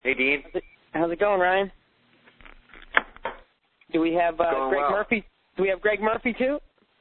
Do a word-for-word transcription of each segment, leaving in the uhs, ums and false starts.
Hey, Dean. How's it, how's it going, Ryan? Do we have uh, Greg well. Murphy? Do we have Greg Murphy too?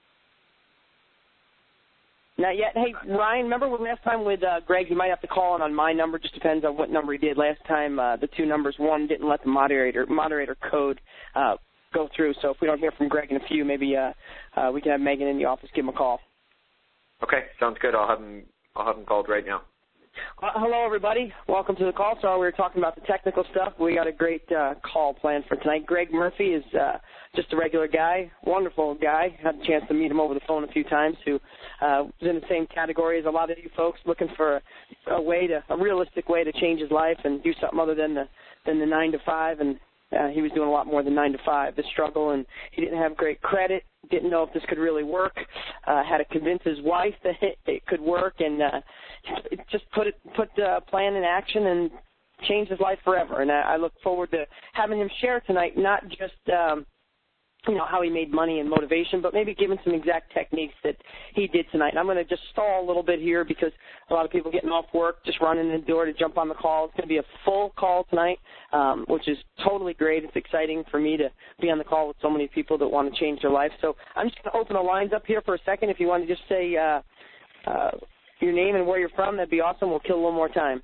Not yet. Hey, Ryan, remember when last time with uh, Greg, you might have to call in on my number. Just depends on what number he did. Last time, uh, the two numbers, one didn't let the moderator moderator code uh, go through. So if we don't hear from Greg in a few, maybe uh, uh, we can have Megan in the office give him a call. Okay, sounds good. I'll have him. I'll have him called right now. Uh, hello, everybody. Welcome to the call. So we were talking about the technical stuff. We got a great uh, call planned for tonight. Greg Murphy is uh, just a regular guy, wonderful guy. Had a chance to meet him over the phone a few times. Who uh, was in the same category as a lot of you folks, looking for a, a way to, a realistic way to change his life and do something other than the than the nine to five. And uh, he was doing a lot more than nine to five. The struggle, and he didn't have great credit. Didn't know if this could really work. Uh, had to convince his wife that it, it could work, and uh, just put it, put a plan in action and change his life forever. And I, I look forward to having him share tonight, not just um, you know how he made money and motivation, but maybe giving some exact techniques that he did tonight. And I'm going to just stall a little bit here because a lot of people getting off work, just running in the door to jump on the call. It's going to be a full call tonight, um, which is totally great. It's exciting for me to be on the call with so many people that want to change their life. So I'm just going to open the lines up here for a second. If you want to just say uh, uh, your name and where you're from, that'd be awesome. We'll kill a little more time.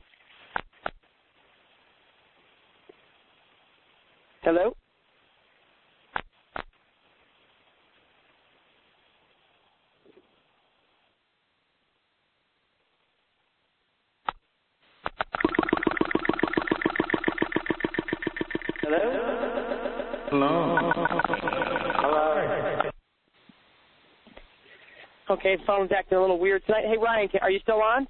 Hello? Hello? Hello. Hello. Okay, phone's acting a little weird tonight. Hey, Ryan, are you still on?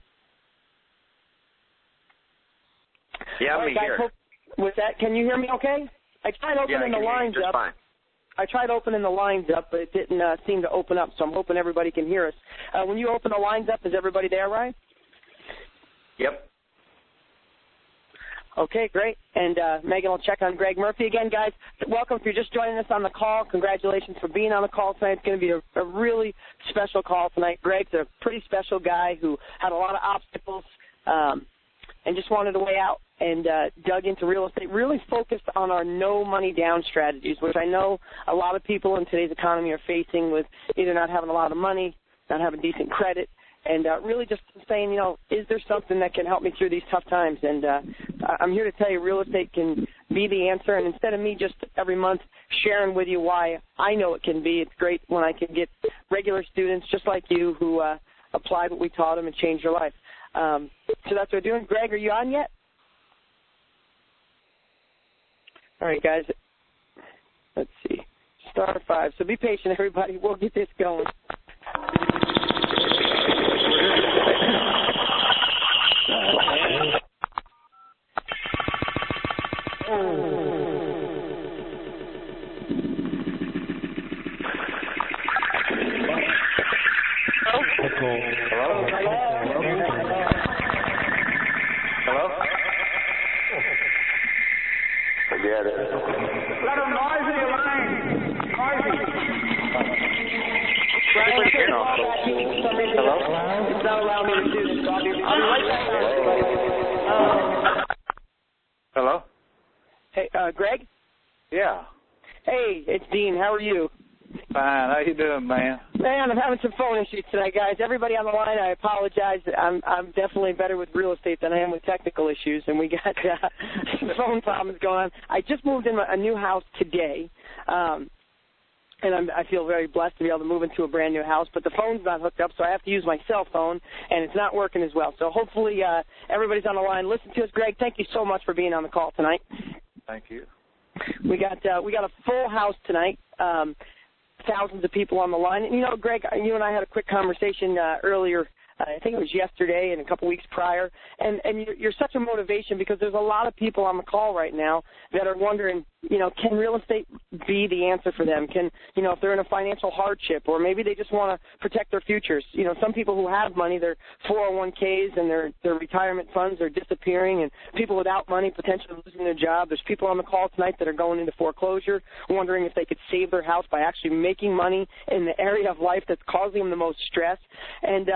Yeah, I'm right, here. Hope, with that, can you hear me okay? I tried opening yeah, I the lines just up. Fine. I tried opening the lines up, but it didn't uh, seem to open up, so I'm hoping everybody can hear us. Uh, when you open the lines up, is everybody there, Ryan? Yep. Okay, great. And uh, Megan will check on Greg Murphy. Again, guys, welcome. If you're just joining us on the call, congratulations for being on the call tonight. It's going to be a, a really special call tonight. Greg's a pretty special guy who had a lot of obstacles um, and just wanted a way out and uh, dug into real estate, really focused on our no money down strategies, which I know a lot of people in today's economy are facing with either not having a lot of money, not having decent credit, and uh, really just saying, you know, is there something that can help me through these tough times? And uh, I'm here to tell you real estate can be the answer. And instead of me just every month sharing with you why I know it can be, it's great when I can get regular students just like you who uh, applied what we taught them and changed their life. Um, so that's what we're doing. Greg, are you on yet? All right, guys. Let's see. Star five. So be patient, everybody. We'll get this going. Hello? Hello? Forget it. Let them noise in your line. Noisy. Brian, I Turn can't off. call back meeting for some reason. Hello? It's not allowing me to do this. So I'll be, I'll be right back there, everybody. Um, Hello? hey, uh, Greg? Yeah. Hey, it's Dean. How are you? Fine. How you doing, man? Man, I'm having some phone issues tonight, guys. Everybody on the line, I apologize. I'm I'm definitely better with real estate than I am with technical issues, and we got uh, some phone problems going on. I just moved in a new house today, um, and I'm, I feel very blessed to be able to move into a brand new house, but the phone's not hooked up, so I have to use my cell phone, and it's not working as well. So hopefully uh, everybody's on the line. Listen to us, Greg. Thank you so much for being on the call tonight. Thank you. We got uh, we got a full house tonight. Um, thousands of people on the line. And, you know, Greg, you and I had a quick conversation uh, earlier. Uh, I think it was yesterday and a couple weeks prior. And, and you're, you're such a motivation because there's a lot of people on the call right now that are wondering, you know, can real estate be the answer for them? Can, you know, if they're in a financial hardship or maybe they just want to protect their futures. You know, some people who have money, their four oh one k's and their, their retirement funds are disappearing, and people without money potentially losing their job. There's people on the call tonight that are going into foreclosure, wondering if they could save their house by actually making money in the area of life that's causing them the most stress. And, um, and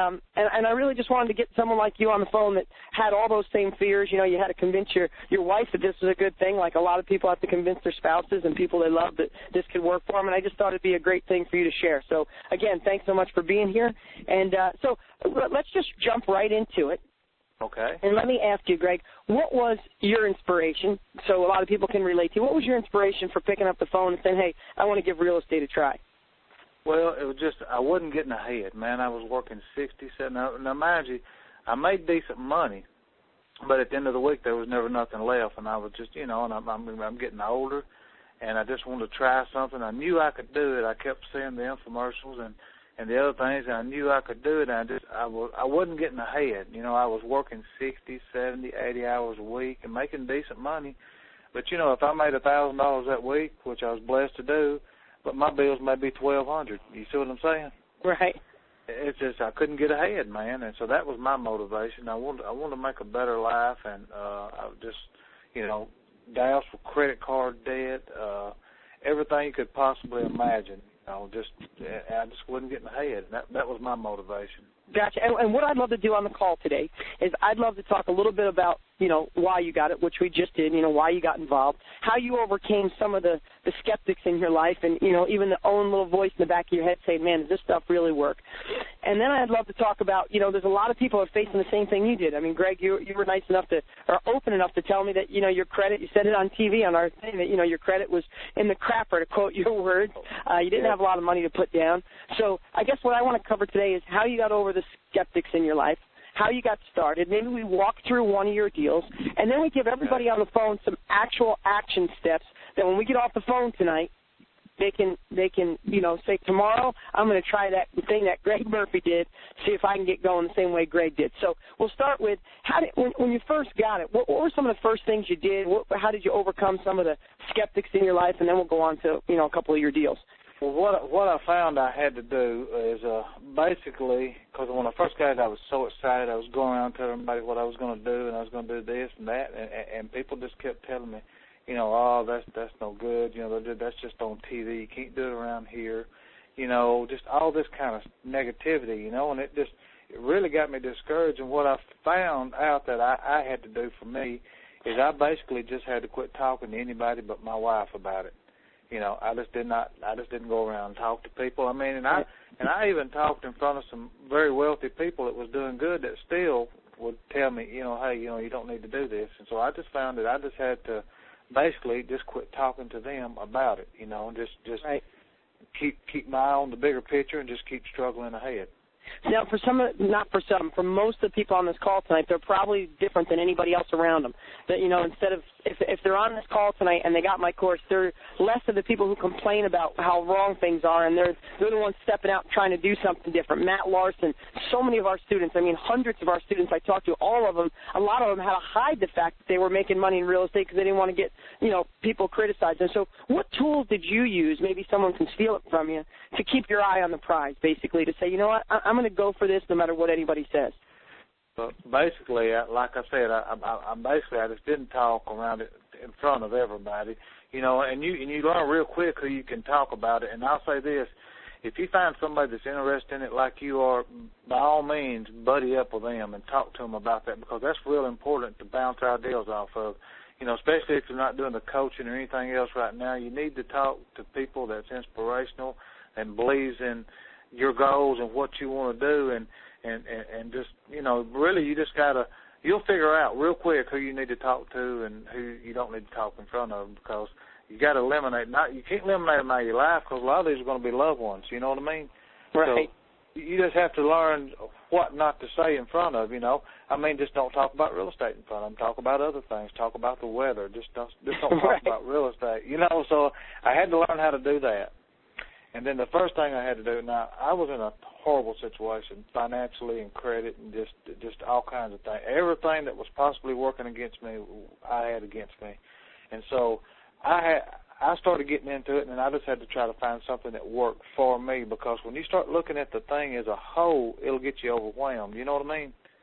and I really just wanted to get someone like you on the phone that had all those same fears. You know, you had to convince your, your wife that this was a good thing, like a lot of people have to convince their spouses and people they love that this could work for them, and I just thought it'd be a great thing for you to share. So, again, thanks so much for being here. And uh, so let's just jump right into it. Okay. And let me ask you, Greg, what was your inspiration? So a lot of people can relate to you. What was your inspiration for picking up the phone and saying, hey, I want to give real estate a try? Well, it was just I wasn't getting ahead, man. I was working sixty, seventy. Now, now, mind you, I made decent money, but at the end of the week there was never nothing left, and I was just, you know, and I'm, I'm, I'm getting older, and I just wanted to try something. I knew I could do it. I kept seeing the infomercials and, and the other things, and I knew I could do it. And I just I was I wasn't getting ahead. You know, I was working sixty, seventy, eighty hours a week and making decent money, but you know, if I made a thousand dollars that week, which I was blessed to do, but my bills may be twelve hundred. You see what I'm saying? Right. It's just I couldn't get ahead, man, and so that was my motivation. I wanted I wanted to make a better life, and uh, I just, you know, doused with credit card debt, uh, everything you could possibly imagine. You know, just I just wasn't getting ahead. That that was my motivation. Gotcha. And, and what I'd love to do on the call today is I'd love to talk a little bit about, you know, why you got it, which we just did, you know, why you got involved, how you overcame some of the, the skeptics in your life, and, you know, even the own little voice in the back of your head saying, man, does this stuff really work? And then I'd love to talk about, you know, there's a lot of people who are facing the same thing you did. I mean, Greg, you, you were nice enough to, or open enough to tell me that, you know, your credit, you said it on T V on our thing, that, you know, your credit was in the crapper, to quote your words. Uh, you didn't have a lot of money to put down. So I guess what I want to cover today is how you got over the skeptics in your life, how you got started. Maybe we walk through one of your deals, and then we give everybody on the phone some actual action steps that when we get off the phone tonight, they can, they can, you know, say, tomorrow I'm going to try that thing that Greg Murphy did, see if I can get going the same way Greg did. So we'll start with, how did, when, when you first got it, what, what were some of the first things you did? What, how did you overcome some of the skeptics in your life? And then we'll go on to, you know, a couple of your deals. Well, what what I found I had to do is uh, basically, because when I first got it, I was so excited. I was going around telling everybody what I was going to do, and I was going to do this and that, and, and people just kept telling me, you know, oh, that's that's no good. You know, that's just on T V. You can't do it around here. You know, just all this kind of negativity. You know, and it just it really got me discouraged. And what I found out that I, I had to do for me is I basically just had to quit talking to anybody but my wife about it. You know, I just did not. I just didn't go around and talk to people. I mean, and I and I even talked in front of some very wealthy people that was doing good that still would tell me, you know, hey, you know, you don't need to do this. And so I just found that I just had to basically just quit talking to them about it. You know, and just just right. keep keep my eye on the bigger picture and just keep struggling ahead. Now, for some, not for some, for most of the people on this call tonight, they're probably different than anybody else around them. That, you know, instead of, if, if they're on this call tonight and they got my course, they're less of the people who complain about how wrong things are, and they're, they're the ones stepping out trying to do something different. Matt Larson, so many of our students, I mean, hundreds of our students I talked to, all of them, a lot of them had to hide the fact that they were making money in real estate because they didn't want to get, you know, people criticized. And so what tools did you use, maybe someone can steal it from you, to keep your eye on the prize, basically, to say, you know what, I, I'm going to go for this no matter what anybody says? But basically, like I said, I, I, I basically I just didn't talk around it in front of everybody, you know. And you and you learn real quick who you can talk about it. And I'll say this: if you find somebody that's interested in it like you are, by all means, buddy up with them and talk to them about that, because that's real important to bounce ideas off of. You know, especially if you're not doing the coaching or anything else right now, you need to talk to people that's inspirational and believes in your goals and what you want to do, and, and, and, and just, you know, really you just got to, you'll figure out real quick who you need to talk to and who you don't need to talk in front of, because you got to eliminate, not, you can't eliminate them out of your life, because a lot of these are going to be loved ones, you know what I mean? Right. So you just have to learn what not to say in front of, you know. I mean, just don't talk about real estate in front of them. Talk about other things. Talk about the weather. Just don't, just don't talk right. about real estate, you know. So I had to learn how to do that. And then the first thing I had to do, now, I was in a horrible situation financially and credit and just just all kinds of things. Everything that was possibly working against me, I had against me. And so I had, I started getting into it, and I just had to try to find something that worked for me, because when you start looking at the thing as a whole, it'll get you overwhelmed. You know what I mean?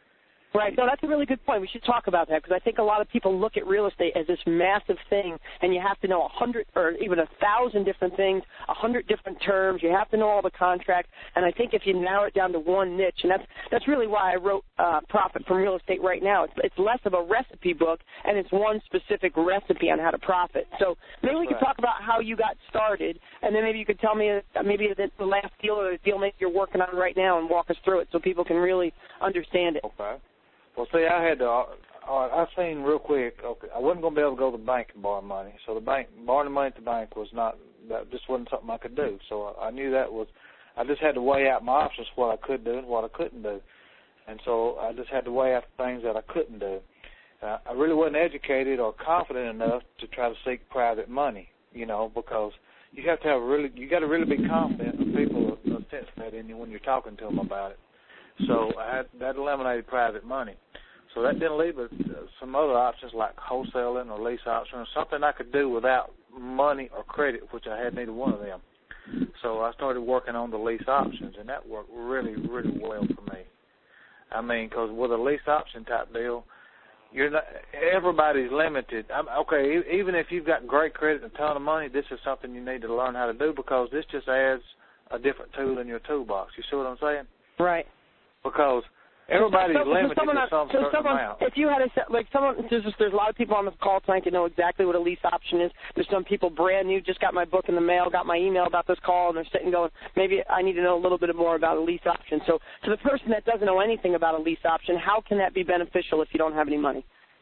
Right. No, that's a really good point. We should talk about that because I think a lot of people look at real estate as this massive thing, and you have to know a hundred or even a thousand different things, a hundred different terms. You have to know all the contracts, and I think if you narrow it down to one niche, and that's that's really why I wrote uh, Profit from Real Estate right now. It's, it's less of a recipe book, and it's one specific recipe on how to profit. So maybe we could talk about how you got started, and then maybe you could tell me uh, maybe the, the last deal or the deal maybe you're working on right now, and walk us through it so people can really understand it. Okay. Well, see, I had to, uh, I seen real quick, okay, I wasn't going to be able to go to the bank and borrow money. So the bank, borrowing money at the bank was not, that just wasn't something I could do. So I, I knew that was, I just had to weigh out my options, what I could do and what I couldn't do. And so I just had to weigh out the things that I couldn't do. Uh, I really wasn't educated or confident enough to try to seek private money, you know, because you have to have really, you got to really be confident that people will sense that in you when you're talking to them about it. So I had, that eliminated private money. So that didn't leave us uh, some other options like wholesaling or lease option or something I could do without money or credit, which I had neither one of them. So I started working on the lease options, and that worked really, really well for me. I mean, because with a lease option type deal, you're not, everybody's limited. I'm, okay, even if you've got great credit and a ton of money, this is something you need to learn how to do because this just adds a different tool in your toolbox. You see what I'm saying? Right. Because everybody's so, so, limited so someone, to some so certain someone, amount. If you had a set, like someone, there's, just, there's a lot of people on the call tonight that know exactly what a lease option is. There's some people brand new, just got my book in the mail, got my email about this call, and they're sitting going, maybe I need to know a little bit more about a lease option. So to the person that doesn't know anything about a lease option, how can that be beneficial if you don't have any money?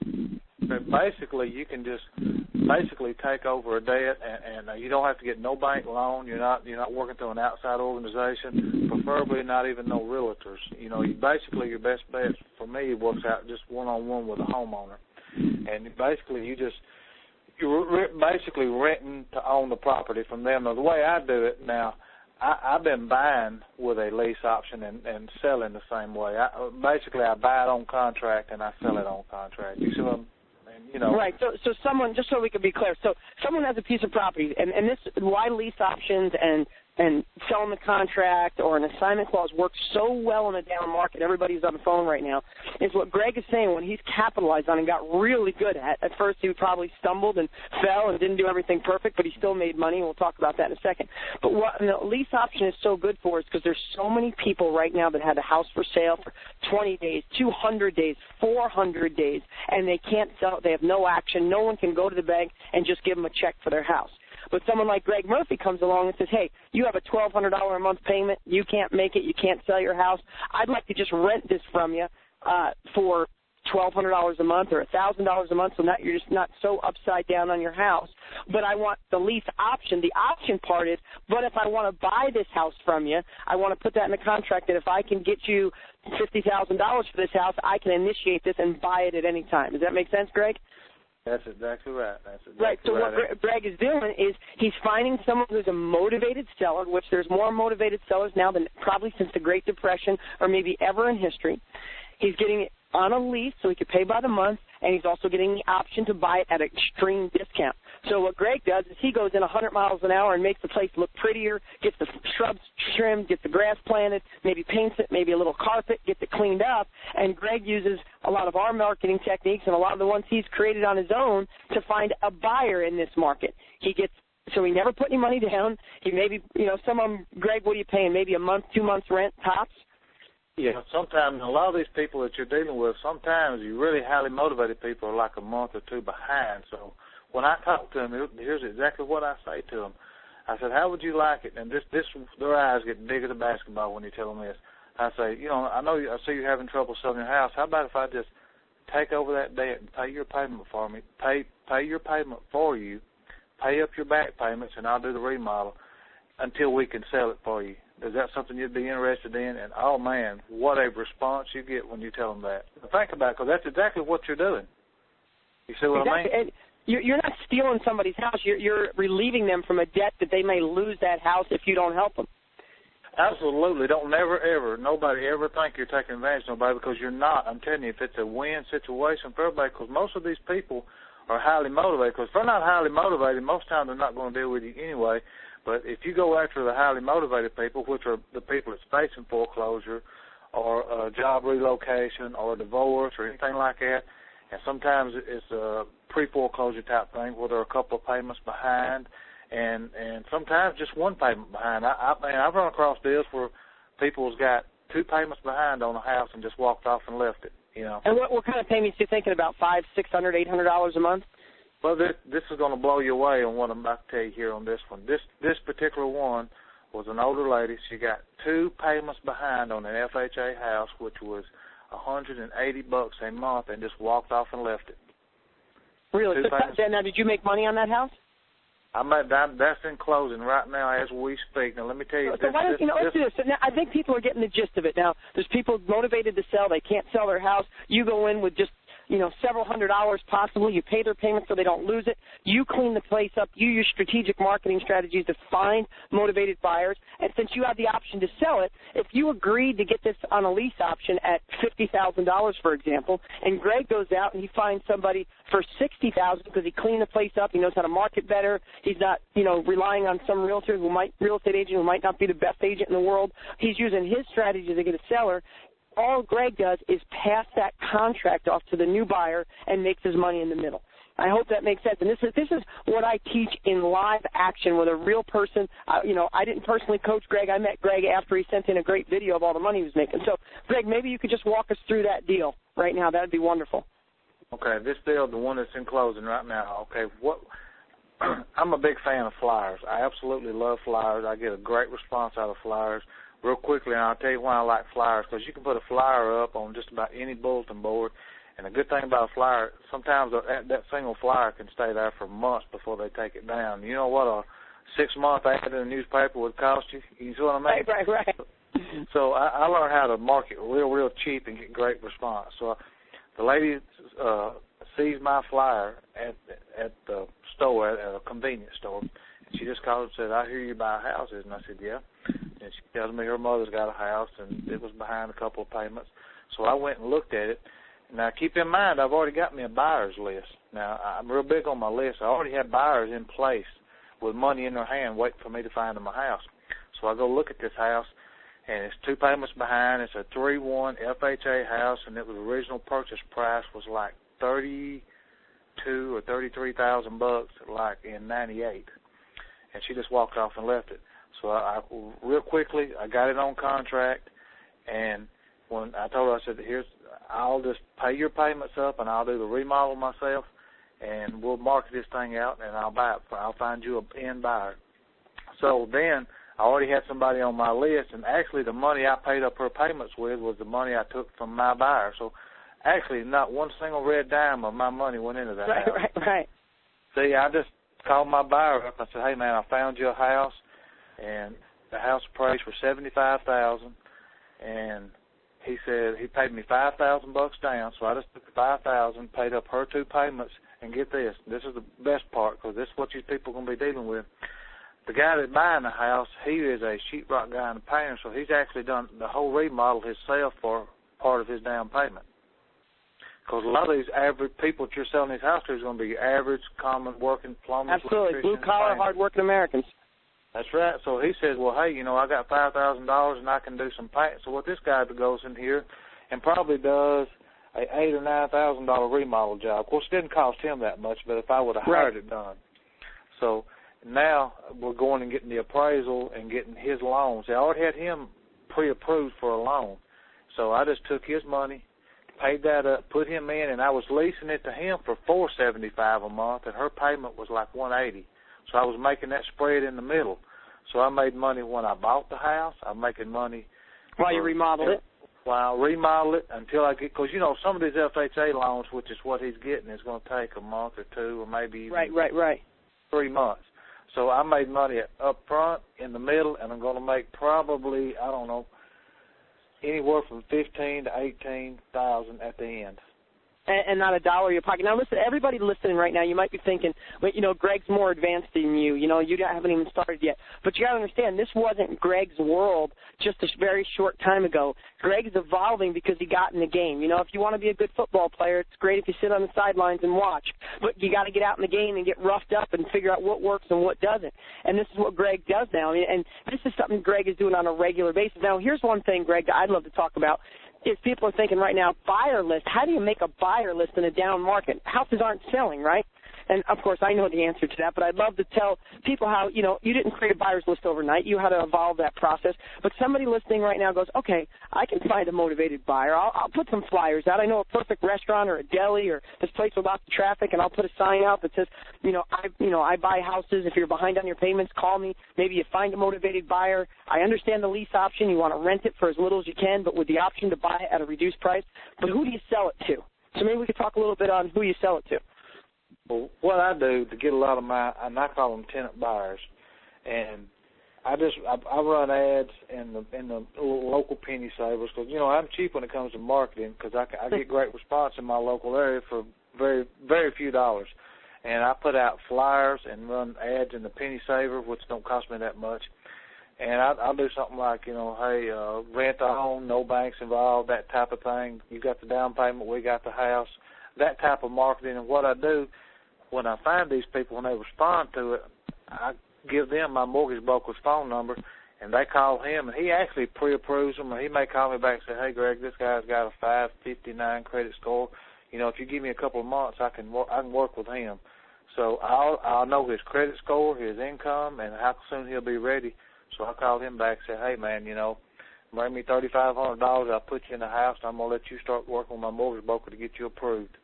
But basically, you can just basically take over a debt, and, and uh, you don't have to get no bank loan. You're not you're not working through an outside organization, preferably not even no realtors. You know, you basically your best bet for me works out just one on one with a homeowner, and basically you just you're re- basically renting to own the property from them. Now, the way I do it now, I, I've been buying with a lease option and, and selling the same way. I, basically, I buy it on contract and I sell it on contract. You see what I'm You know. Right. So, so someone, just so we can be clear, so someone has a piece of property, and, and this why lease options and and selling the contract or an assignment clause works so well in a down market. Everybody's on the phone right now. Is what Greg is saying when he's capitalized on and got really good at. At first, he probably stumbled and fell and didn't do everything perfect, but he still made money. And we'll talk about that in a second. But what the lease option is so good for is because there's so many people right now that had a house for sale for twenty days, two hundred days, four hundred days, and they can't sell it. They have no action. No one can go to the bank and just give them a check for their house. But someone like Greg Murphy comes along and says, hey, you have a twelve hundred dollars a month payment. You can't make it. You can't sell your house. I'd like to just rent this from you uh, for twelve hundred dollars a month or one thousand dollars a month so that you're just not so upside down on your house. But I want the lease option. The option part is, but if I want to buy this house from you, I want to put that in the contract that if I can get you fifty thousand dollars for this house, I can initiate this and buy it at any time. Does that make sense, Greg? That's exactly right. That's exactly right. So right. what Greg is doing is he's finding someone who's a motivated seller, which there's more motivated sellers now than probably since the Great Depression or maybe ever in history. He's getting it on a lease so he could pay by the month, and he's also getting the option to buy it at an extreme discount. So what Greg does is he goes in one hundred miles an hour and makes the place look prettier, gets the shrubs trimmed, gets the grass planted, maybe paints it, maybe a little carpet, gets it cleaned up, and Greg uses a lot of our marketing techniques and a lot of the ones he's created on his own to find a buyer in this market. He gets So he never put any money down. He maybe, you know, some of them, Greg, what are you paying? Maybe a month, two months rent, tops? Yeah, sometimes a lot of these people that you're dealing with, sometimes you really highly motivated people are like a month or two behind. So when I talk to them, here's exactly what I say to them. I said, how would you like it? And this, this, their eyes get big as a basketball when you tell them this. I say, you know, I know you, I see you're having trouble selling your house. How about if I just take over that debt and pay your payment for me, pay pay your payment for you, pay up your back payments, and I'll do the remodel until we can sell it for you. Is that something you'd be interested in? And, oh, man, what a response you get when you tell them that. Think about it, because that's exactly what you're doing. You see what exactly. I mean? And you're not stealing somebody's house. You're, you're relieving them from a debt that they may lose that house if you don't help them. Absolutely. Don't never, ever, nobody ever think you're taking advantage of nobody, because you're not. I'm telling you, if it's a win situation for everybody, because most of these people are highly motivated. Because if they're not highly motivated, most times they're not going to deal with you anyway. But if you go after the highly motivated people, which are the people that's facing foreclosure or a job relocation or a divorce or anything like that. And sometimes it's a pre-foreclosure type thing where there are a couple of payments behind, and and sometimes just one payment behind. I, I mean, I've run across deals where people's got two payments behind on a house and just walked off and left it. You know. And what what kind of payments are you thinking about? Five, six hundred, eight hundred dollars a month? Well, this this is going to blow you away on what I'm about to tell you here on this one. This this particular one was an older lady. She got two payments behind on an F H A house, which was one hundred eighty bucks a month, and just walked off and left it. Really? So, now, did you make money on that house? I'm at, that, that's in closing right now as we speak. Now, let me tell you. So, this, why don't this, you know? Let's this, do this. So now, I think people are getting the gist of it now. There's people motivated to sell. They can't sell their house. You go in with just, you know, several hundred dollars possibly. You pay their payment so they don't lose it. You clean the place up. You use strategic marketing strategies to find motivated buyers. And since you have the option to sell it, if you agreed to get this on a lease option at fifty thousand dollars, for example, and Greg goes out and he finds somebody for sixty thousand dollars because he cleaned the place up, he knows how to market better, he's not, you know, relying on some realtor who might, real estate agent who might not be the best agent in the world. He's using his strategy to get a seller. All Greg does is pass that contract off to the new buyer and makes his money in the middle. I hope that makes sense. And this is this is what I teach in live action with a real person. Uh, you know, I didn't personally coach Greg. I met Greg after he sent in a great video of all the money he was making. So, Greg, maybe you could just walk us through that deal right now. That would be wonderful. Okay, this deal, the one that's in closing right now, okay, what I'm a big fan of flyers. I absolutely love flyers. I get a great response out of flyers. Real quickly, and I'll tell you why I like flyers, because you can put a flyer up on just about any bulletin board, and the good thing about a flyer, sometimes that, that single flyer can stay there for months before they take it down. You know what a six-month ad in a newspaper would cost you? You see what I mean? Right, right, right. So I, I learned how to market real, real cheap and get great response. So uh, the lady uh, sees my flyer at at the store, at a convenience store, and she just called and said, "I hear you buy houses," and I said, "Yeah." And she tells me her mother's got a house, and it was behind a couple of payments. So I went and looked at it. Now, keep in mind, I've already got me a buyer's list. Now, I'm real big on my list. I already have buyers in place with money in their hand waiting for me to find them a house. So I go look at this house, and it's two payments behind. It's a three one F H A house, and it was original purchase price was like thirty-two or thirty-three thousand bucks, like in ninety-eight. And she just walked off and left it. So I, I real quickly, I got it on contract, and when I told her, I said, "Here's, I'll just pay your payments up, and I'll do the remodel myself, and we'll market this thing out, and I'll buy it. I'll find you an end buyer." So then I already had somebody on my list, and actually the money I paid up her payments with was the money I took from my buyer. So actually not one single red dime of my money went into that right, house. Right, right. See, I just called my buyer up. I said, "Hey, man, I found you a house." And the house price was seventy-five thousand, and he said he paid me five thousand bucks down. So I just took the five thousand, paid up her two payments, and get this. This is the best part, because this is what these people are going to be dealing with. The guy that's buying the house, he is a sheetrock guy and a painter, so he's actually done the whole remodel himself for part of his down payment. Because a lot of these average people that you're selling these houses to is going to be average, common, working plumbers. Absolutely, blue-collar, hard-working Americans. That's right. So he says, "Well, hey, you know, I got five thousand dollars and I can do some paint." So what this guy goes in here and probably does a eight or nine thousand dollar remodel job. Of course, it didn't cost him that much, but if I would have hired it done. So now we're going and getting the appraisal and getting his loans. I already had him pre-approved for a loan. So I just took his money, paid that up, put him in, and I was leasing it to him for four seventy-five a month, and her payment was like one eighty. So I was making that spread in the middle. So I made money when I bought the house. I'm making money while you remodeled it. While I remodel it until I get, because you know some of these F H A loans, which is what he's getting, is going to take a month or two or maybe even right, right, right, three months. So I made money up front, in the middle, and I'm going to make probably I don't know anywhere from fifteen to eighteen thousand at the end. and, and not a dollar in your pocket. Now, listen, everybody listening right now, you might be thinking, well, you know, Greg's more advanced than you. You know, you haven't even started yet. But you got to understand, this wasn't Greg's world just a very short time ago. Greg's evolving because he got in the game. You know, if you want to be a good football player, it's great if you sit on the sidelines and watch. But you got to get out in the game and get roughed up and figure out what works and what doesn't. And this is what Greg does now. I mean, and this is something Greg is doing on a regular basis. Now, here's one thing, Greg, that I'd love to talk about. If people are thinking right now, buyer list, how do you make a buyer list in a down market? Houses aren't selling, right? And, of course, I know the answer to that, but I'd love to tell people how, you know, you didn't create a buyer's list overnight. You had to evolve that process. But somebody listening right now goes, okay, I can find a motivated buyer. I'll, I'll put some flyers out. I know a perfect restaurant or a deli or this place with lots of traffic, and I'll put a sign out that says, you know, I, you know, I buy houses. If you're behind on your payments, call me. Maybe you find a motivated buyer. I understand the lease option. You want to rent it for as little as you can, but with the option to buy it at a reduced price. But who do you sell it to? So maybe we could talk a little bit on who you sell it to. Well, what I do to get a lot of my, and I call them tenant buyers, and I just I, I run ads in the in the local penny savers because you know I'm cheap when it comes to marketing because I, I get great response in my local area for very very few dollars, and I put out flyers and run ads in the penny saver, which don't cost me that much, and I, I'll do something like you know hey uh, rent a home, no banks involved, that type of thing. You got the down payment, we got the house, that type of marketing, and what I do. When I find these people, when they respond to it, I give them my mortgage broker's phone number, and they call him, and he actually pre-approves them, or he may call me back and say, hey, Greg, this guy's got a five fifty-nine credit score. You know, if you give me a couple of months, I can work, I can work with him. So I'll, I'll know his credit score, his income, and how soon he'll be ready. So I call him back and say, hey, man, you know, bring me thirty-five hundred dollars, I'll put you in the house, and I'm going to let you start working with my mortgage broker to get you approved.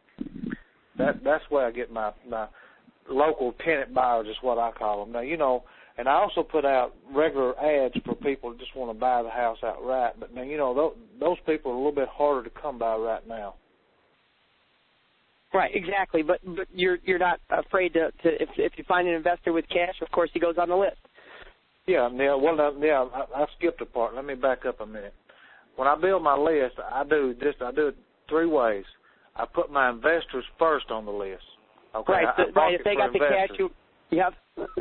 That that's where I get my, my local tenant buyers is what I call them. Now, you know, and I also put out regular ads for people who just want to buy the house outright. But, now, you know, those, those people are a little bit harder to come by right now. Right, exactly. But but you're you're not afraid to, to if if you find an investor with cash, of course, he goes on the list. Yeah, Neil. Well, yeah, I, I skipped a part. Let me back up a minute. When I build my list, I do this. I do it three ways. I put my investors first on the list. Okay, right, I, I right. If they got investors. the cash, you, yep.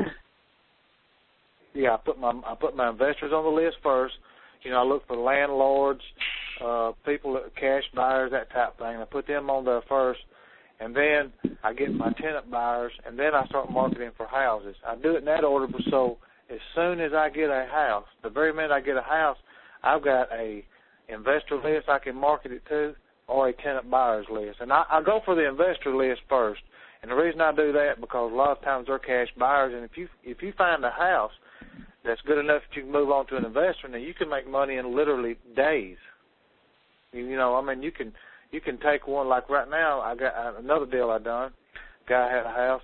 Yeah, I put my I put my investors on the list first. You know, I look for landlords, uh, people, cash buyers, that type of thing. I put them on there first, and then I get my tenant buyers, and then I start marketing for houses. I do it in that order, so as soon as I get a house, the very minute I get a house, I've got a investor list I can market it to, or a tenant buyers list. And I, I go for the investor list first. And the reason I do that, because a lot of times they're cash buyers, and if you if you find a house that's good enough that you can move on to an investor, then you can make money in literally days. You, you know, I mean, you can you can take one, like right now, I got uh, another deal I done. Guy had a house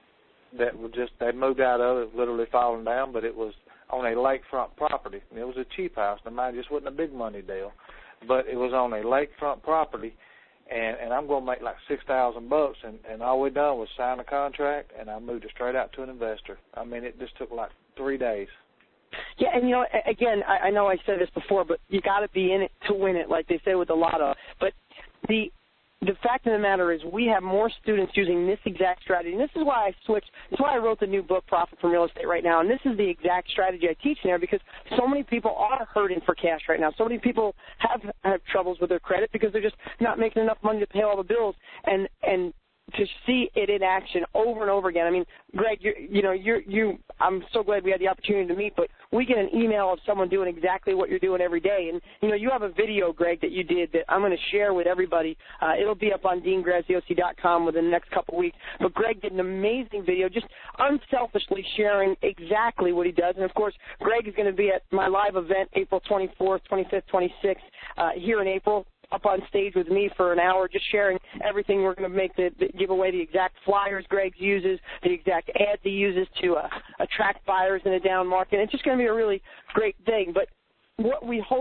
that was just, they moved out of it, literally falling down, but it was on a lakefront property. And it was a cheap house. Now, mind, just wasn't a big money deal. But it was on a lakefront property, and, and I'm going to make like six thousand bucks, and, and all we done was sign a contract, and I moved it straight out to an investor. I mean, it just took like three days. Yeah, and, you know, again, I, I know I said this before, but you got to be in it to win it, like they say with the lotto. But the the fact of the matter is we have more students using this exact strategy, and this is why I switched. That's why I wrote the new book, Profit from Real Estate, right now, and this is the exact strategy I teach in there because so many people are hurting for cash right now. So many people have, have troubles with their credit because they're just not making enough money to pay all the bills, and and to see it in action over and over again. I mean, Greg, you you know, you're, you. I'm so glad we had the opportunity to meet, but we get an email of someone doing exactly what you're doing every day. And, you know, you have a video, Greg, that you did that I'm going to share with everybody. Uh, it'll be up on dean graziosi dot com within the next couple of weeks. But Greg did an amazing video just unselfishly sharing exactly what he does. And, of course, Greg is going to be at my live event April twenty-fourth, twenty-fifth, twenty-sixth uh, here in April, up on stage with me for an hour, just sharing everything. We're going to make the, the give away the exact flyers Greg uses, the exact ads he uses to uh, attract buyers in a down market. It's just going to be a really great thing. But what we hope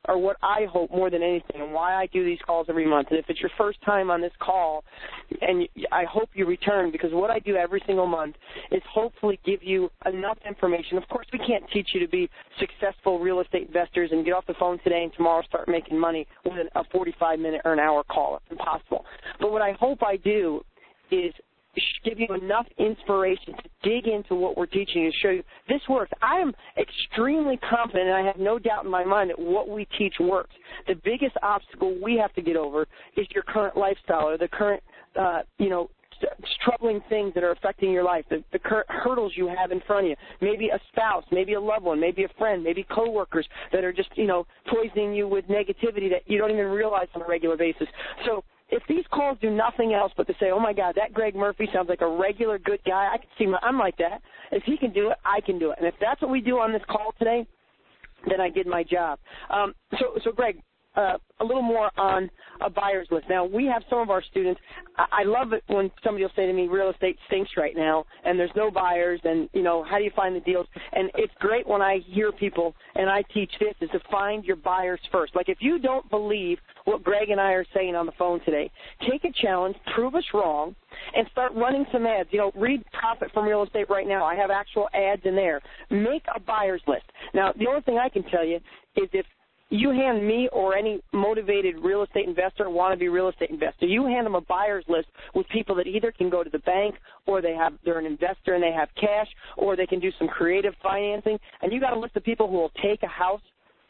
are what I hope more than anything, and why I do these calls every month. And if it's your first time on this call, and I hope you return, because what I do every single month is hopefully give you enough information. Of course, we can't teach you to be successful real estate investors and get off the phone today and tomorrow start making money with a forty-five minute or an hour call. It's impossible. But what I hope I do is give you enough inspiration to dig into what we're teaching you, to show you this works. I am extremely confident, and I have no doubt in my mind that what we teach works. The biggest obstacle we have to get over is your current lifestyle, or the current, uh, you know, troubling things that are affecting your life, the, the current hurdles you have in front of you. Maybe a spouse, maybe a loved one, maybe a friend, maybe coworkers that are just, you know, poisoning you with negativity that you don't even realize on a regular basis. So if these calls do nothing else but to say, oh, my God, that Greg Murphy sounds like a regular good guy, I can see my, I'm like that. If he can do it, I can do it. And if that's what we do on this call today, then I did my job. Um, so, so, Greg, uh, a little more on a buyer's list. Now, we have some of our students. I, I love it when somebody will say to me, real estate stinks right now, and there's no buyers, and, you know, how do you find the deals? And it's great when I hear people, and I teach this, is to find your buyers first. Like, if you don't believe what Greg and I are saying on the phone today, take a challenge, prove us wrong, and start running some ads. You know, read Profit from Real Estate right now. I have actual ads in there. Make a buyer's list. Now, the only thing I can tell you is if you hand me or any motivated real estate investor, wannabe real estate investor, you hand them a buyer's list with people that either can go to the bank, or they have, they're an investor and they have cash, or they can do some creative financing, and you got a list of people who will take a house,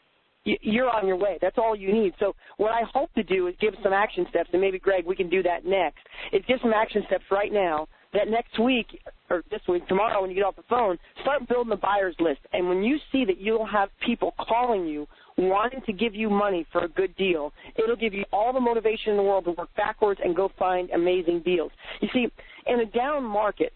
you're on your way. That's all you need. So what I hope to do is give some action steps, and maybe, Greg, we can do that next, is give some action steps right now that next week, or this week, tomorrow when you get off the phone, start building the buyer's list. And when you see that you'll have people calling you wanting to give you money for a good deal, it'll give you all the motivation in the world to work backwards and go find amazing deals. You see, in a down market,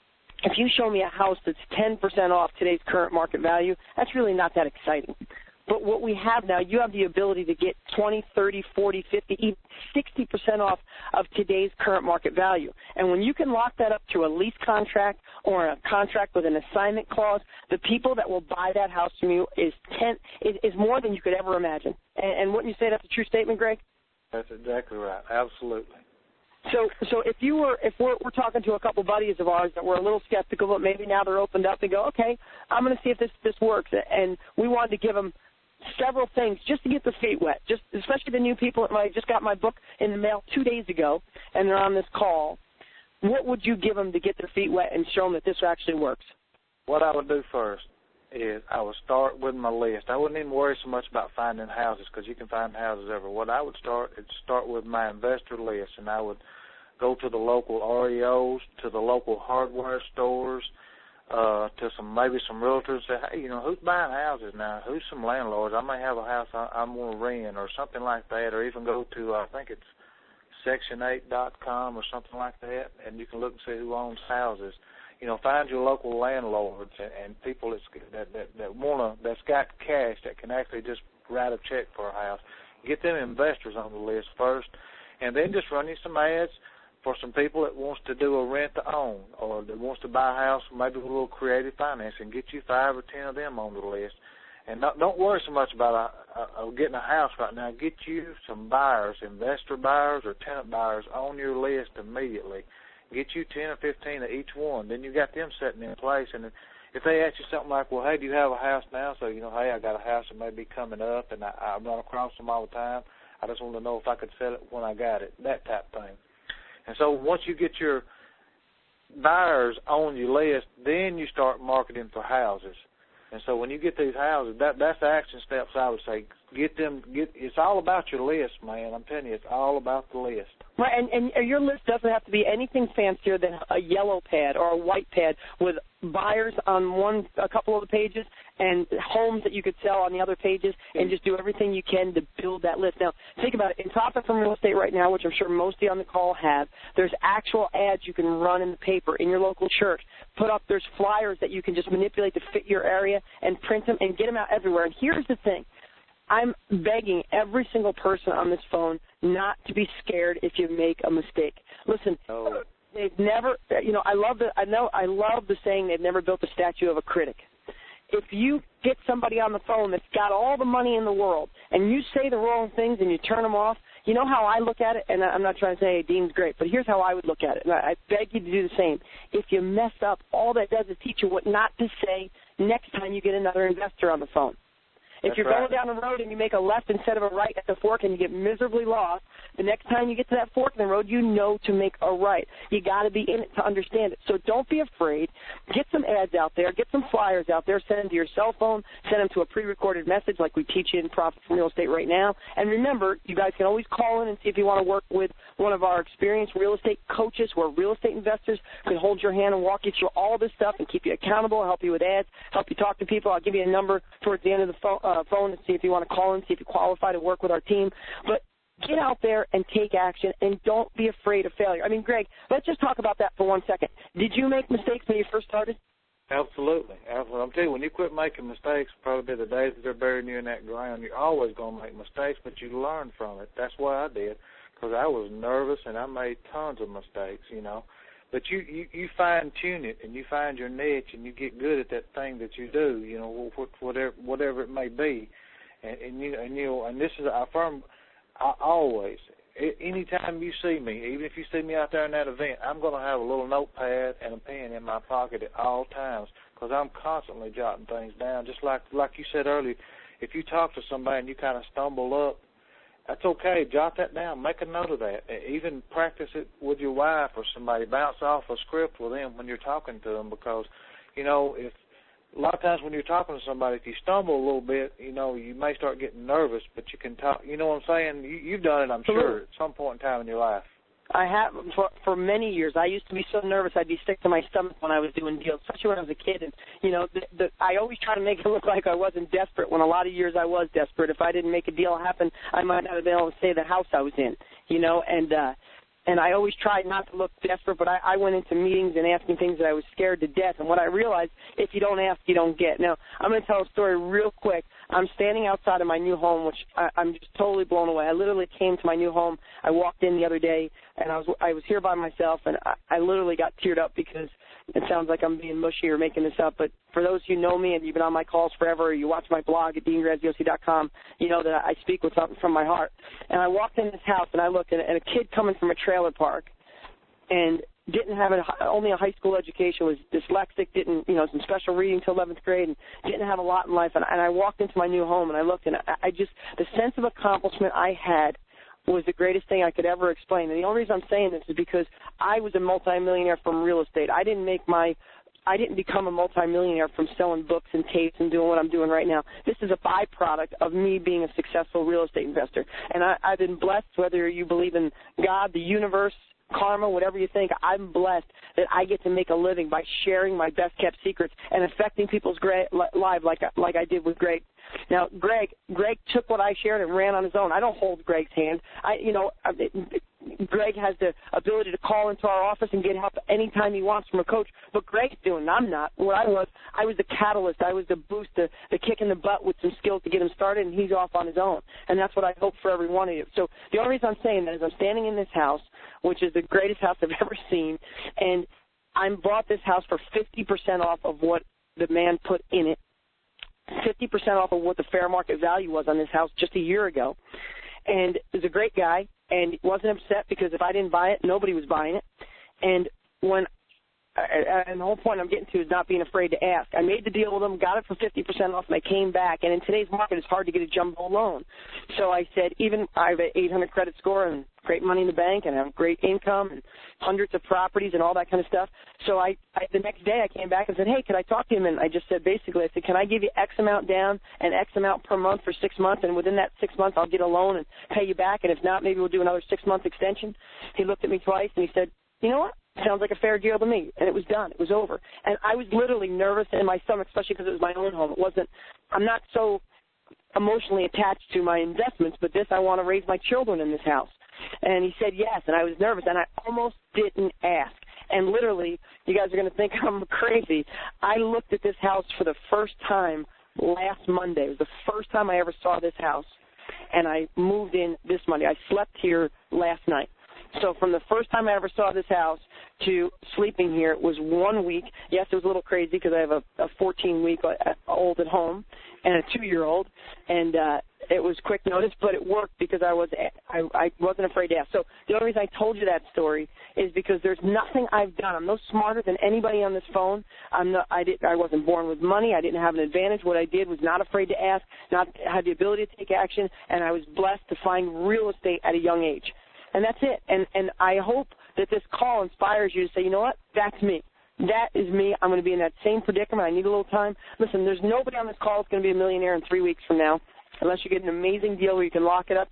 if you show me a house that's ten percent off today's current market value, that's really not that exciting. But what we have now, you have the ability to get twenty, thirty, forty, fifty, even sixty percent off of today's current market value. And when you can lock that up through a lease contract or a contract with an assignment clause, the people that will buy that house from you is ten is, is more than you could ever imagine. And, and wouldn't you say that's a true statement, Greg? That's exactly right. Absolutely. So, so if you were, if we're, we're talking to a couple buddies of ours that were a little skeptical, but maybe now they're opened up and go, okay, I'm going to see if this this works, and we wanted to give them several things just to get their feet wet, just especially the new people. I just got my book in the mail two days ago, and they're on this call. What would you give them to get their feet wet and show them that this actually works? What I would do first is I would start with my list. I wouldn't even worry so much about finding houses, because you can find houses everywhere. What I would start is start with my investor list, and I would go to the local R E Os, to the local hardware stores, Uh, to some maybe some realtors, say, hey, you know, who's buying houses now? Who's some landlords? I may have a house I, I'm going to rent, or something like that, or even go to, uh, I think it's section eight dot com or something like that, and you can look and see who owns houses. You know, find your local landlords and, and people that's, that that that want to that's got cash that can actually just write a check for a house. Get them investors on the list first, and then just run you some ads for some people that wants to do a rent to own, or that wants to buy a house maybe with a little creative financing. Get you five or ten of them on the list. And not, don't worry so much about a, a, a getting a house right now. Get you some buyers, investor buyers or tenant buyers on your list immediately. Get you ten or fifteen of each one. Then you got them sitting in place. And if they ask you something like, well, hey, do you have a house now? So, you know, hey, I got a house that may be coming up, and I, I run across them all the time. I just want to know if I could sell it when I got it, that type of thing. And so once you get your buyers on your list, then you start marketing for houses. And so when you get these houses, that that's the action steps I would say. Get them. Get. It's all about your list, man. I'm telling you, it's all about the list. Right, and, and your list doesn't have to be anything fancier than a yellow pad or a white pad with buyers on one, a couple of the pages, and homes that you could sell on the other pages, and just do everything you can to build that list. Now, think about it. In Profit from Real Estate right now, which I'm sure most of you on the call have, there's actual ads you can run in the paper, in your local church. Put up, there's flyers that you can just manipulate to fit your area and print them and get them out everywhere. And here's the thing. I'm begging every single person on this phone not to be scared if you make a mistake. Listen, oh. they've never, you know, I love the, I know, I love the saying they've never built a statue of a critic. if you get somebody on the phone that's got all the money in the world and you say the wrong things and you turn them off, you know how I look at it? And I'm not trying to say, hey, Dean's great, but here's how I would look at it. And I beg you to do the same. If you mess up, all that does is teach you what not to say next time you get another investor on the phone. If That's you're right. going down the road and you make a left instead of a right at the fork and you get miserably lost, the next time you get to that fork in the road, you know to make a right. You got to be in it to understand it. So don't be afraid. Get some ads out there. Get some flyers out there. Send them to your cell phone. Send them to a pre-recorded message like we teach you in Profit from Real Estate right now. And remember, you guys can always call in and see if you want to work with one of our experienced real estate coaches who are real estate investors, who can hold your hand and walk you through all this stuff and keep you accountable, help you with ads, help you talk to people. I'll give you a number towards the end of the phone. Uh, phone and see if you want to call in, see if you qualify to work with our team. But get out there and take action, and don't be afraid of failure. I mean, Greg, let's just talk about that for one second. Did you make mistakes when you first started? Absolutely. Absolutely. I'm telling you, when you quit making mistakes, probably the days that they're burying you in that ground, you're always going to make mistakes, but you learn from it. That's what I did, because I was nervous and I made tons of mistakes, you know. But you, you, you fine-tune it, and you find your niche, and you get good at that thing that you do, you know, whatever whatever it may be. And, and you and you and this is a firm. I always, anytime you see me, even if you see me out there in that event, I'm going to have a little notepad and a pen in my pocket at all times, because I'm constantly jotting things down. Just like like you said earlier, if you talk to somebody and you kind of stumble up, that's okay. Jot that down. Make a note of that. Even practice it with your wife or somebody. Bounce off a script with them when you're talking to them, because, you know, if a lot of times when you're talking to somebody, if you stumble a little bit, you know, you may start getting nervous, but you can talk. You know what I'm saying? You, you've done it, I'm sure, at some point in time in your life. I have for for many years. I used to be so nervous I'd be sick to my stomach when I was doing deals, especially when I was a kid. And you know, the, the, I always try to make it look like I wasn't desperate. When a lot of years I was desperate. If I didn't make a deal happen, I might not have been able to stay the house I was in. You know, and uh, and I always tried not to look desperate. But I, I went into meetings and asking things that I was scared to death. And what I realized, if you don't ask, you don't get. Now I'm going to tell a story real quick. I'm standing outside of my new home, which I, I'm just totally blown away. I literally came to my new home. I walked in the other day, and I was I was here by myself, and I, I literally got teared up because it sounds like I'm being mushy or making this up. But for those who know me and you've been on my calls forever, or you watch my blog at dean graziosi dot com, you know that I speak with something from my heart. And I walked in this house, and I looked at, at a kid coming from a trailer park, and didn't have a, only a high school education, was dyslexic, didn't, you know, some special reading till eleventh grade, and didn't have a lot in life. And, and I walked into my new home, and I looked, and I, I just, the sense of accomplishment I had was the greatest thing I could ever explain. And the only reason I'm saying this is because I was a multimillionaire from real estate. I didn't make my, I didn't become a multimillionaire from selling books and tapes and doing what I'm doing right now. This is a byproduct of me being a successful real estate investor. And I, I've been blessed, whether you believe in God, the universe, karma, whatever you think, I'm blessed that I get to make a living by sharing my best-kept secrets and affecting people's gra- lives like, like I did with Greg. Now, Greg, Greg took what I shared and ran on his own. I don't hold Greg's hand. I, you know, it, it, Greg has the ability to call into our office and get help anytime he wants from a coach, but Greg's doing it. I'm not. What I was, I was the catalyst. I was the boost, the, the kick in the butt with some skills to get him started, and he's off on his own. And that's what I hope for every one of you. So the only reason I'm saying that is I'm standing in this house, which is the greatest house I've ever seen, and I bought this house for fifty percent off of what the man put in it, fifty percent off of what the fair market value was on this house just a year ago. And he's a great guy, and wasn't upset because if I didn't buy it, nobody was buying it. And when and the whole point I'm getting to is not being afraid to ask. I made the deal with them, got it for fifty percent off, and I came back. And in today's market, it's hard to get a jumbo loan. So I said, even I have an eight hundred credit score and great money in the bank and I have great income and hundreds of properties and all that kind of stuff. So I, I the next day I came back and said, hey, could I talk to him? And I just said, basically, I said, can I give you X amount down and X amount per month for six months? And within that six months, I'll get a loan and pay you back. And if not, maybe we'll do another six-month extension. He looked at me twice and he said, you know what? Sounds like a fair deal to me. And it was done. It was over. And I was literally nervous in my stomach, especially because it was my own home. It wasn't, I'm not so emotionally attached to my investments, but this, I want to raise my children in this house. And he said yes, and I was nervous, and I almost didn't ask. And literally, you guys are going to think I'm crazy. I looked at this house for the first time last Monday. It was the first time I ever saw this house, and I moved in this Monday. I slept here last night. So from the first time I ever saw this house to sleeping here was one week. Yes, it was a little crazy because I have a, a fourteen-week-old at home and a two-year-old, and uh, it was quick notice, but it worked because I was I, I wasn't afraid to ask. So the only reason I told you that story is because there's nothing I've done. I'm no smarter than anybody on this phone. I'm not. I didn't. I wasn't born with money. I didn't have an advantage. What I did was not afraid to ask, not had the ability to take action, and I was blessed to find real estate at a young age. And that's it. And and I hope that this call inspires you to say, you know what, that's me. That is me. I'm going to be in that same predicament. I need a little time. Listen, there's nobody on this call that's going to be a millionaire in three weeks from now, unless you get an amazing deal where you can lock it up,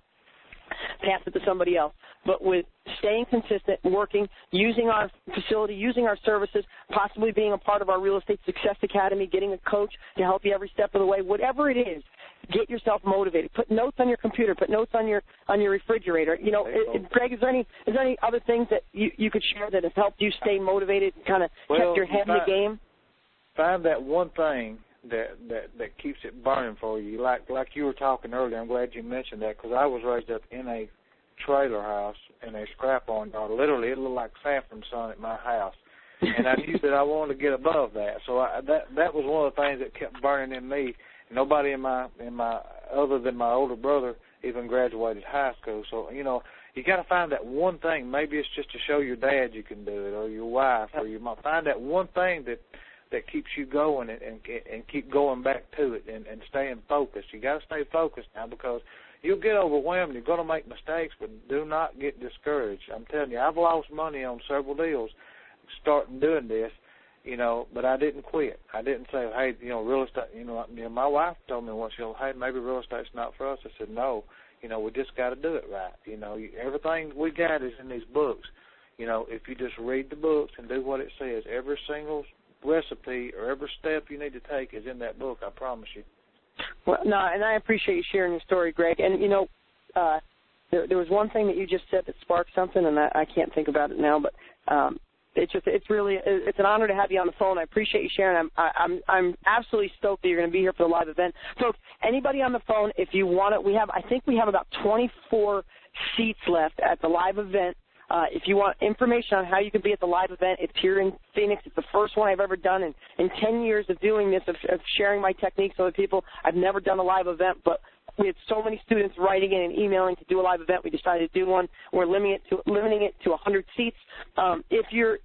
pass it to somebody else. But with staying consistent, working, using our facility, using our services, possibly being a part of our Real Estate Success Academy, getting a coach to help you every step of the way, whatever it is, get yourself motivated. Put notes on your computer. Put notes on your on your refrigerator. You know, it, it, Greg, is there any is there any other things that you, you could share that have helped you stay motivated, kind of well, kept your head find, in the game? Find that one thing that, that that keeps it burning for you. Like like you were talking earlier. I'm glad you mentioned that because I was raised up in a trailer house in a scrap-on yard. Literally, it looked like Sanford and Son at my house. And I knew that I wanted to get above that. So I, that that was one of the things that kept burning in me. Nobody in my in my other than my older brother even graduated high school. So you know you got to find that one thing. Maybe it's just to show your dad you can do it, or your wife, or your mom. Find that one thing that that keeps you going and and, and keep going back to it and, and staying focused. You got to stay focused now because you'll get overwhelmed. You're going to make mistakes, but do not get discouraged. I'm telling you, I've lost money on several deals starting doing this. You know, but I didn't quit. I didn't say, hey, you know, real estate, you know, you know my wife told me once, you know, hey, maybe real estate's not for us. I said, no, you know, we just got to do it right. You know, everything we got is in these books. You know, if you just read the books and do what it says, every single recipe or every step you need to take is in that book, I promise you. Well, no, and I appreciate you sharing your story, Greg. And, you know, uh, there, there was one thing that you just said that sparked something, and I, I can't think about it now, but um, It's just, it's really, it's an honor to have you on the phone. I appreciate you sharing. I'm, I, I'm, I'm absolutely stoked that you're going to be here for the live event. Folks, anybody on the phone, if you want it, we have, I think we have about twenty-four seats left at the live event. Uh, if you want information on how you can be at the live event, it's here in Phoenix. It's the first one I've ever done in, in ten years of doing this, of, of sharing my techniques with people. I've never done a live event, but we had so many students writing in and emailing to do a live event. We decided to do one. We're limiting it to, limiting it to one hundred seats. Um, if you're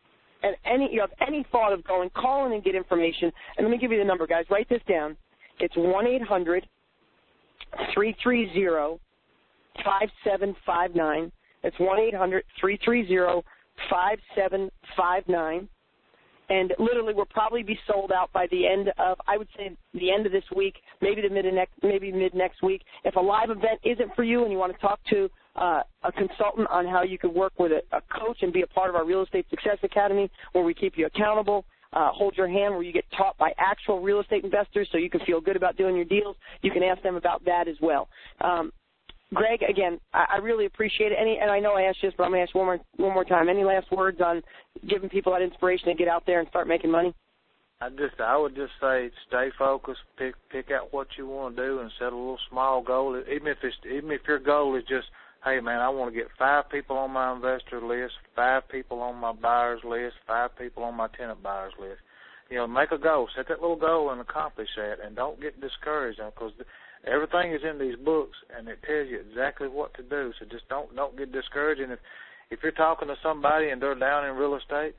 at any, you have any thought of going, call in and get information. And let me give you the number, guys. Write this down. It's one eight hundred three three zero five seven five nine. It's one eight hundred three three zero five seven five nine. And literally, we'll probably be sold out by the end of, I would say, the end of this week, maybe the mid of next, maybe mid next week. If a live event isn't for you and you want to talk to uh, a consultant on how you could work with a, a coach and be a part of our Real Estate Success Academy, where we keep you accountable, uh, hold your hand, where you get taught by actual real estate investors, so you can feel good about doing your deals, you can ask them about that as well. Um, Greg, again, I, I really appreciate it. Any, and I know I asked this, but I'm going to ask one more, one more time. Any last words on giving people that inspiration to get out there and start making money? I just, I would just say, stay focused. Pick, pick out what you want to do, and set a little small goal. Even if it's, even if your goal is just, hey man, I want to get five people on my investor list, five people on my buyers list, five people on my tenant buyers list. You know, make a goal. Set that little goal and accomplish that, and don't get discouraged because everything is in these books, and it tells you exactly what to do. So just don't don't get discouraged. And if if you're talking to somebody and they're down in real estate,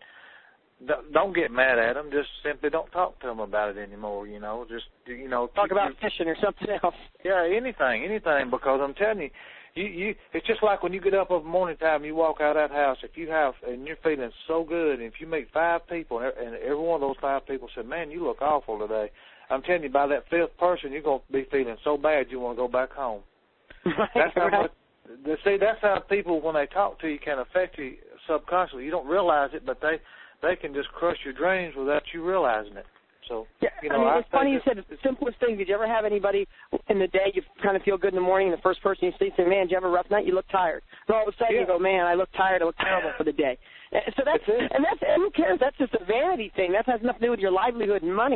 don't get mad at them. Just simply don't talk to them about it anymore. You know, just you know, talk about fishing or something else. Yeah, anything, anything. Because I'm telling you, you you it's just like when you get up over morning time, and you walk out of that house. If you have and you're feeling so good, and if you meet five people, and every one of those five people said, "Man, you look awful today." I'm telling you, by that fifth person, you're going to be feeling so bad you want to go back home. Right, that's how right. much, see, that's how people, when they talk to you, can affect you subconsciously. You don't realize it, but they they can just crush your dreams without you realizing it. So, yeah, you know, I mean, I it's funny you that, said the simplest thing. Did you ever have anybody in the day you kind of feel good in the morning, and the first person you see say, "Man, did you have a rough night? You look tired." And all of a sudden yeah. you go, "Man, I look tired. I look terrible for the day." So that's, that's and that's, and who cares? That's just a vanity thing. That has nothing to do with your livelihood and money.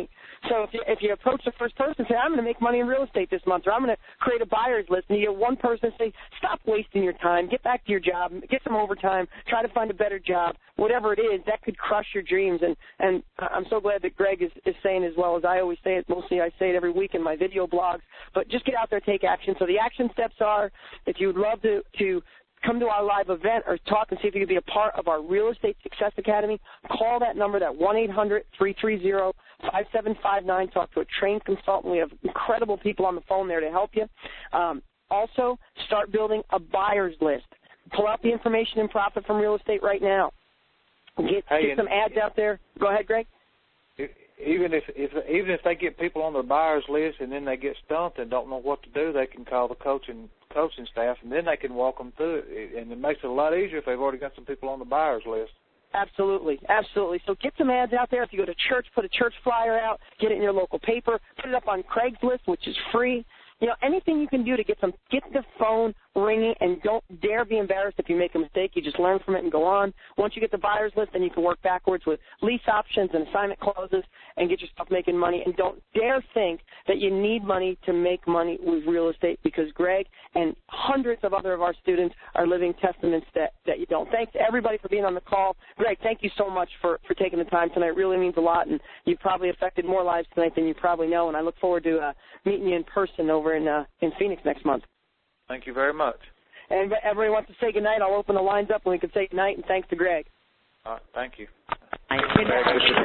So if you, if you approach the first person and say, I'm going to make money in real estate this month, or I'm going to create a buyer's list, and you get one person say, stop wasting your time, get back to your job, get some overtime, try to find a better job, whatever it is, that could crush your dreams. And, and I'm so glad that Greg is, is saying, as well as I always say it, mostly I say it every week in my video blogs, but just get out there, take action. So the action steps are, if you would love to, to come to our live event or talk and see if you could be a part of our Real Estate Success Academy, call that number, that one eight hundred, three three zero, five seven five nine. Talk to a trained consultant. We have incredible people on the phone there to help you. Um, also, start building a buyer's list. Pull out the information and profit from real estate right now. Get, hey, get some ads out there. Go ahead, Greg. Even if, if even if they get people on their buyer's list and then they get stumped and don't know what to do, they can call the coaching coaching staff, and then they can walk them through it. And it makes it a lot easier if they've already got some people on the buyer's list. Absolutely, absolutely. So get some ads out there. If you go to church, put a church flyer out, get it in your local paper, put it up on Craigslist, which is free. You know, anything you can do to get some, get the phone ringing, and don't dare be embarrassed if you make a mistake. You just learn from it and go on. Once you get the buyer's list, then you can work backwards with lease options and assignment clauses and get yourself making money. And don't dare think that you need money to make money with real estate, because Greg and hundreds of other of our students are living testaments that, that you don't. Thanks to everybody for being on the call. Greg, thank you so much for, for taking the time tonight. It really means a lot, and you've probably affected more lives tonight than you probably know, and I look forward to uh, meeting you in person over in uh, in Phoenix next month. Thank you very much. And if everybody wants to say goodnight, I'll open the lines up and we can say goodnight, and thanks to Greg. All right, thank you. Thank you. Thank you.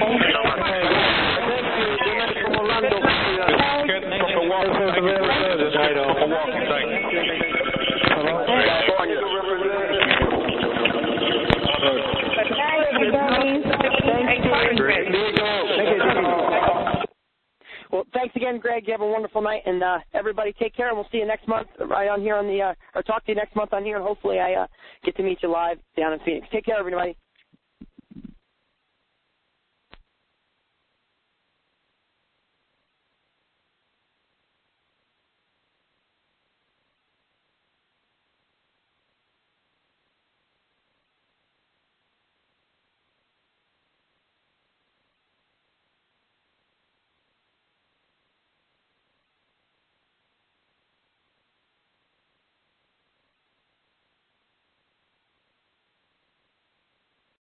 Well, thanks again, Greg. You have a wonderful night, and uh, everybody take care, and we'll see you next month right on here on the, uh, or talk to you next month on here, and hopefully I uh, get to meet you live down in Phoenix. Take care, everybody.